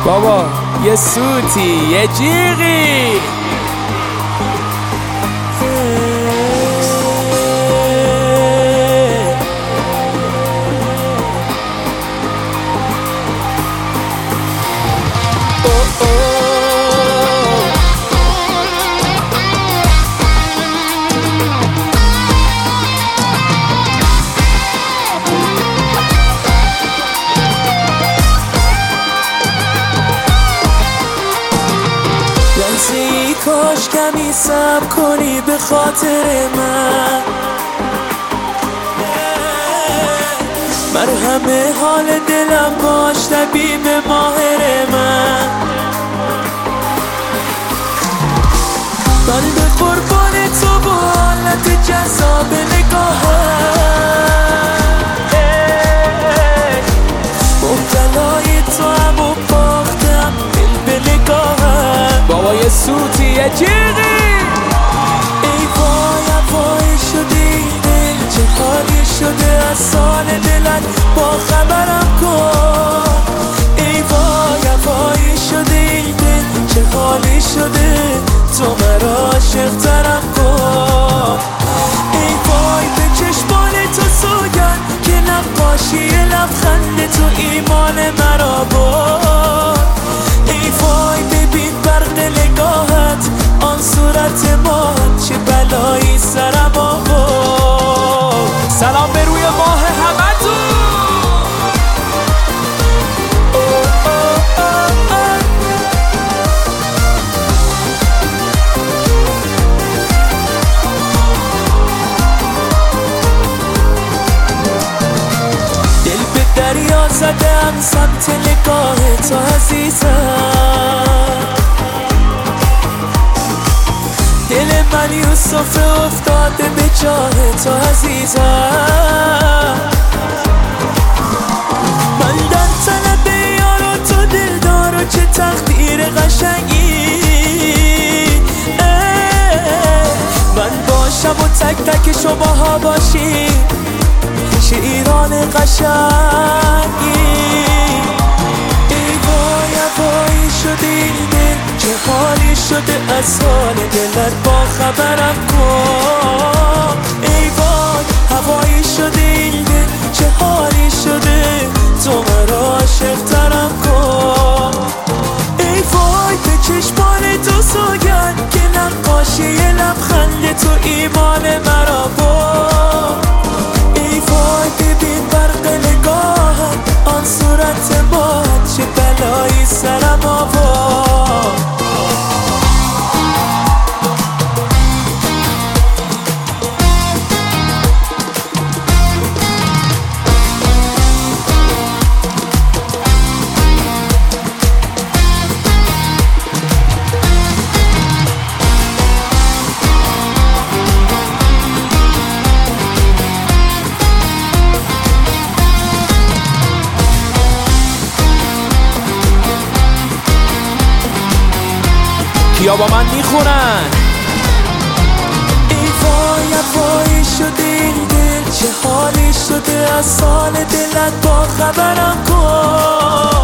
بابا یه سوتی یه جیغی کاش کمی صبر کنی به خاطر من همه حال دلم باش طبیب ماهر من به قربان تو با حالت جذاب نگاهم مبتلای تو هم و باختم دل به نگاهم بابا یه سوتی یه جیغی ای وای وای شدی دل چه حالی شده از سال دلت با خبرم کن ای وای وای شدی دل چه حالی شده تو مرا عاشق‌ترم کن ای وای به چشمان تو سوگن که نقاشی لبخند تو ایمان مرا برد ای وای ببین برق نگاهت آن صورت ما چه بلایی سرم آورد سلام به روی ماه همتون دل به دریا زدم سمت نگاه تو عزیزم دل من یوسف افتاده به جاه تو عزیزم من در طلب یار و تو دلدار و چه تقدیر قشنگی من باشم و تک تک شماها باشی چه ایران قشنگی ای وای وای شدی دل چه حالی شده از حال دلت با خبرم کن ای وای هوایی شدی دل چه حالی شده تو مرا عاشق‌ترم کن ای وای به چشمان تو سوگن که نقاشی لبخند تو ایمان مرا برد ای وای ببین برق نگاهم آن صورت ما چه بلایی سرم آورد کیا با من میخونن ای وای وای شدی دل چه حالی شده از سال دلت با خبرم کن